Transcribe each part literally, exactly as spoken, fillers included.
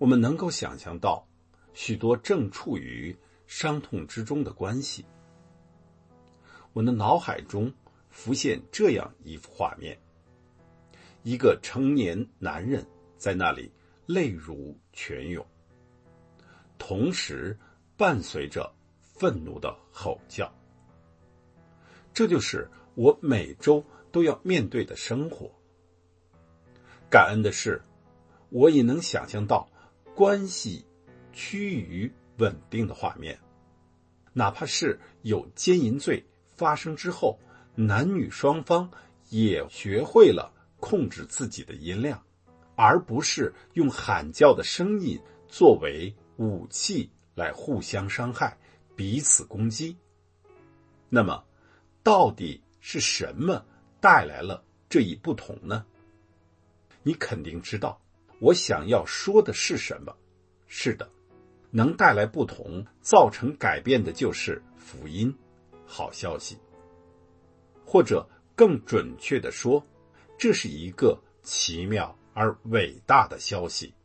我们能够想象到许多正处于伤痛之中的关系。我的脑海中浮现这样一幅画面：一个成年男人在那里泪如泉涌，同时伴随着愤怒的吼叫。这就是我每周都要面对的生活。感恩的是，我也能想象到关系趋于稳定的画面，哪怕是有奸淫罪发生之后，男女双方也学会了控制自己的音量，而不是用喊叫的声音作为武器来互相伤害，彼此攻击。那么到底是什么带来了这一不同呢？你肯定知道我想要说的是什么。是的，能带来不同，造成改变的就是福音，好消息。或者更准确地说，这是一个奇妙而伟大的消息。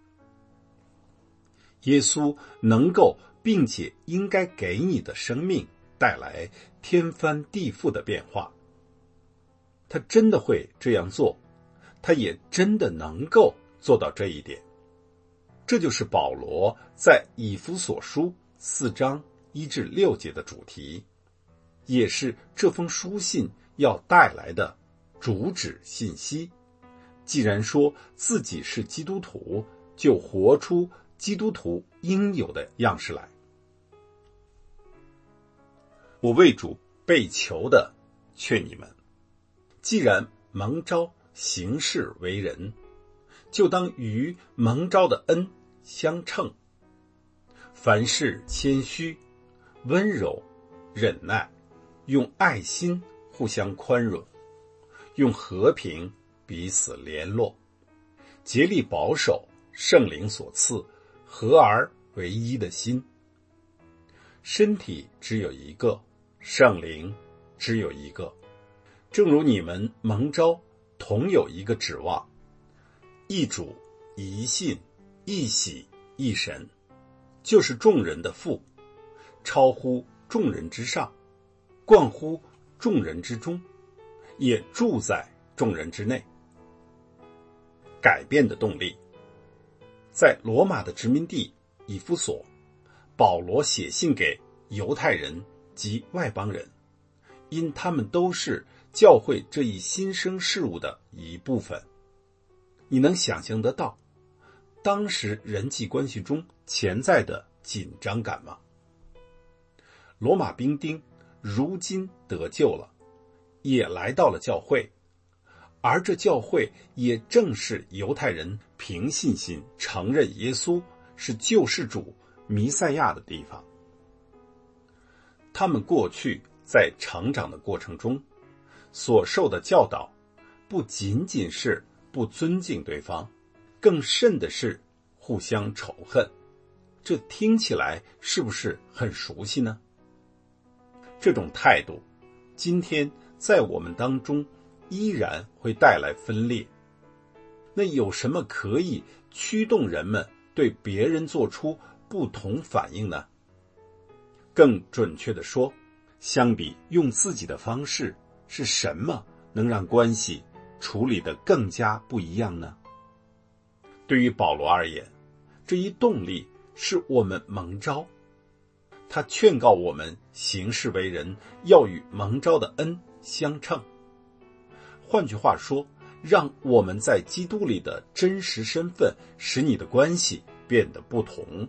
耶稣能够并且应该给你的生命带来天翻地覆的变化。他真的会这样做，他也真的能够做到这一点。这就是保罗在以弗所书四章一至六节的主题，也是这封书信要带来的主旨信息。既然说自己是基督徒，就活出基督徒应有的样式来。我为主被囚的劝你们，既然蒙召行事为人，就当与蒙召的恩相称。凡事谦虚、温柔、忍耐，用爱心互相宽容，用和平彼此联络，竭力保守圣灵所赐合而为一的心。身体只有一个，圣灵只有一个，正如你们蒙召同有一个指望，一主、一信、一喜、一神，就是众人的父，超乎众人之上，贯乎众人之中，也住在众人之内。改变的动力。在罗马的殖民地以弗所，保罗写信给犹太人及外邦人，因他们都是教会这一新生事物的一部分。你能想象得到当时人际关系中潜在的紧张感吗？罗马兵丁如今得救了，也来到了教会，而这教会也正是犹太人凭信心承认耶稣是救世主弥赛亚的地方。他们过去在成长的过程中所受的教导，不仅仅是不尊敬对方，更甚的是互相仇恨。这听起来是不是很熟悉呢？这种态度今天在我们当中依然会带来分裂。那有什么可以驱动人们对别人做出不同反应呢？更准确地说，相比用自己的方式，是什么能让关系处理得更加不一样呢？对于保罗而言，这一动力是我们蒙召，他劝告我们行事为人要与蒙召的恩相称。换句话说，让我们在基督里的真实身份使你的关系变得不同。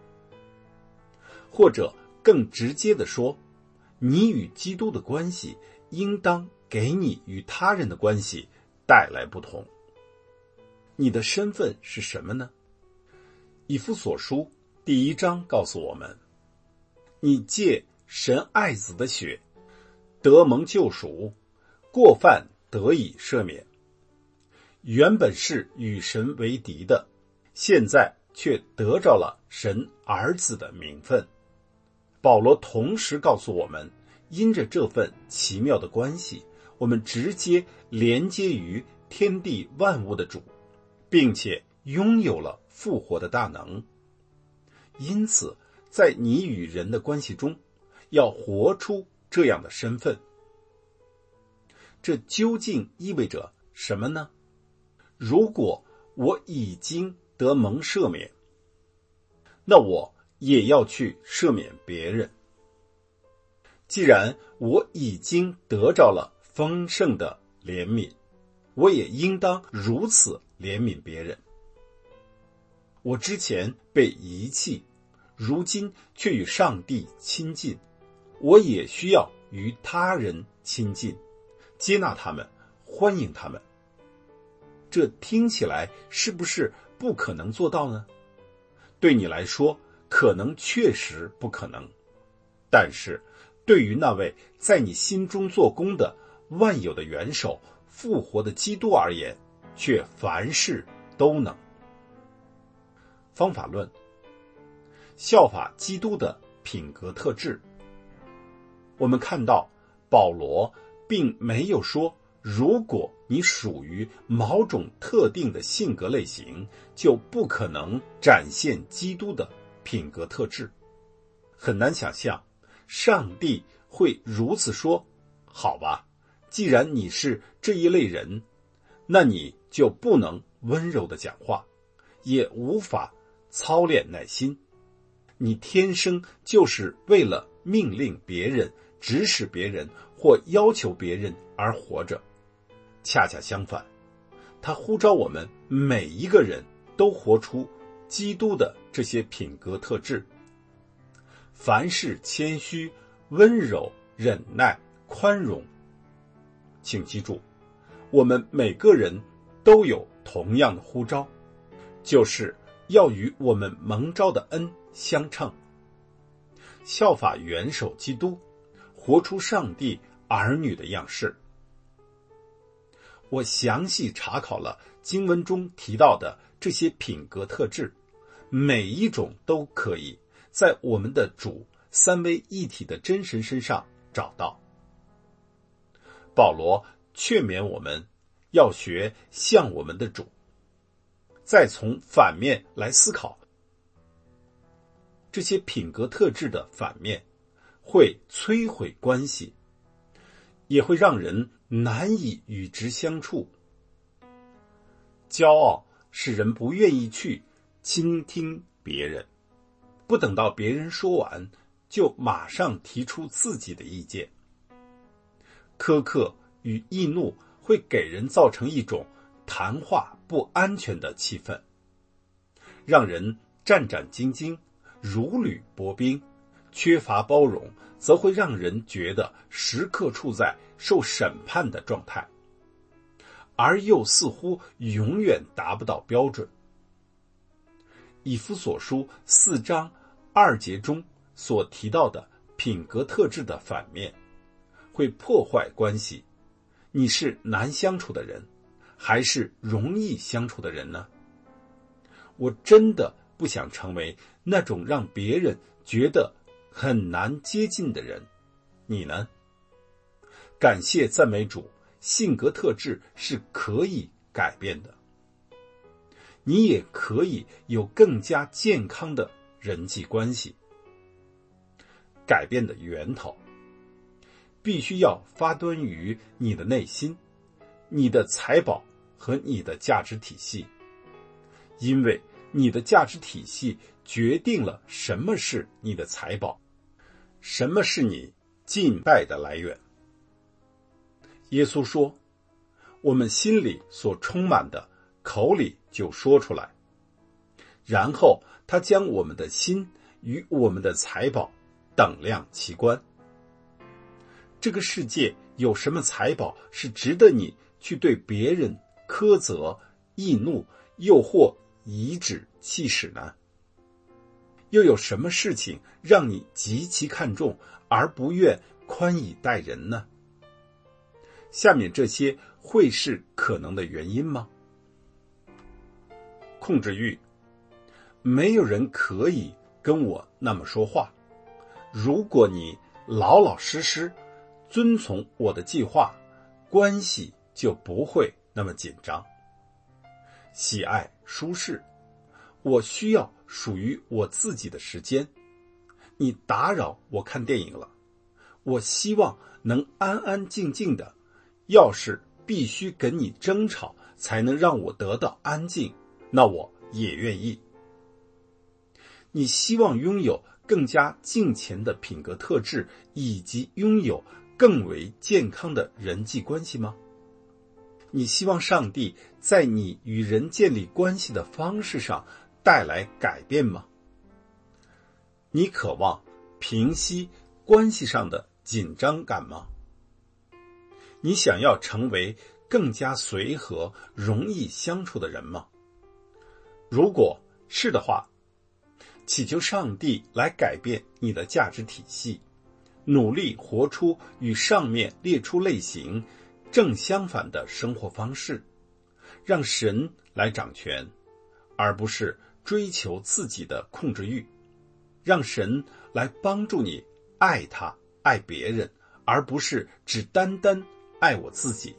或者更直接地说，你与基督的关系应当给你与他人的关系带来不同。你的身份是什么呢？以弗所书第一章告诉我们，你借神爱子的血得蒙救赎，过犯得以赦免。原本是与神为敌的，现在却得着了神儿子的名分。保罗同时告诉我们，因着这份奇妙的关系，我们直接连接于天地万物的主，并且拥有了复活的大能。因此，在你与人的关系中，要活出这样的身份。这究竟意味着什么呢？如果我已经得蒙赦免，那我也要去赦免别人。既然我已经得着了丰盛的怜悯，我也应当如此怜悯别人。我之前被遗弃，如今却与上帝亲近，我也需要与他人亲近，接纳他们，欢迎他们。这听起来是不是不可能做到呢？对你来说，可能确实不可能，但是对于那位在你心中做工的万有的元首、复活的基督而言，却凡事都能。方法论，效法基督的品格特质。我们看到保罗并没有说，如果你属于某种特定的性格类型，就不可能展现基督的品格特质。很难想象上帝会如此说，好吧，既然你是这一类人，那你就不能温柔地讲话，也无法操练耐心。你天生就是为了命令别人、指使别人或要求别人而活着。恰恰相反，他呼召我们每一个人都活出基督的这些品格特质。凡事谦虚、温柔、忍耐、宽容。请记住，我们每个人都有同样的呼召，就是要与我们蒙召的恩相称，效法元首基督，活出上帝儿女的样式。我详细查考了经文中提到的这些品格特质，每一种都可以在我们的主三位一体的真神身上找到。保罗劝勉我们要学像我们的主。再从反面来思考，这些品格特质的反面会摧毁关系，也会让人难以与之相处。骄傲使人不愿意去倾听别人，不等到别人说完，就马上提出自己的意见。苛刻与易怒会给人造成一种谈话不安全的气氛，让人战战兢兢，如履薄冰。缺乏包容则会让人觉得时刻处在受审判的状态，而又似乎永远达不到标准。以弗所书四章二节中所提到的品格特质的反面，会破坏关系。你是难相处的人，还是容易相处的人呢？我真的不想成为那种让别人觉得很难接近的人，你呢？感谢赞美主，性格特质是可以改变的。你也可以有更加健康的人际关系。改变的源头必须要发端于你的内心，你的财宝和你的价值体系，因为你的价值体系决定了什么是你的财宝，什么是你敬拜的来源。耶稣说，我们心里所充满的，口里就说出来。然后他将我们的心与我们的财宝等量齐观。这个世界有什么财宝是值得你去对别人苛责、易怒，又或颐指气使呢？又有什么事情让你极其看重而不愿宽以待人呢？下面这些会是可能的原因吗？控制欲，没有人可以跟我那么说话。如果你老老实实遵从我的计划，关系就不会那么紧张。喜爱舒适， 我需要属于我自己的时间。你打扰我看电影了，我希望能安安静静的。要是必须跟你争吵才能让我得到安静，那我也愿意。你希望拥有更加敬虔的品格特质，以及拥有更为健康的人际关系吗？你希望上帝在你与人建立关系的方式上带来改变吗？你渴望平息关系上的紧张感吗？你想要成为更加随和、容易相处的人吗？如果是的话，祈求上帝来改变你的价值体系，努力活出与上面列出类型正相反的生活方式，让神来掌权，而不是追求自己的控制欲，让神来帮助你爱他、爱别人，而不是只单单爱我自己。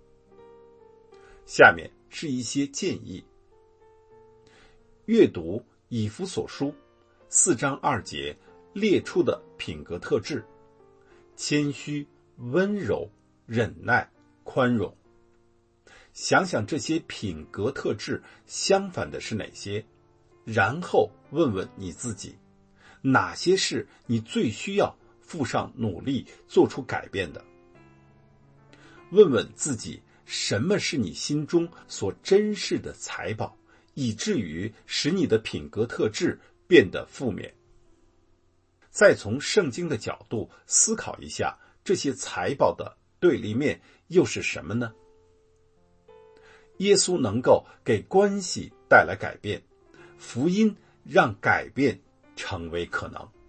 下面是一些建议。阅读以弗所书四章二节列出的品格特质：谦虚、温柔、忍耐、宽容。想想这些品格特质相反的是哪些，然后问问你自己，哪些是你最需要付上努力做出改变的。问问自己，什么是你心中所珍视的财宝，以至于使你的品格特质变得负面。再从圣经的角度思考一下，这些财宝的对立面又是什么呢？耶稣能够给关系带来改变，福音让改变成为可能。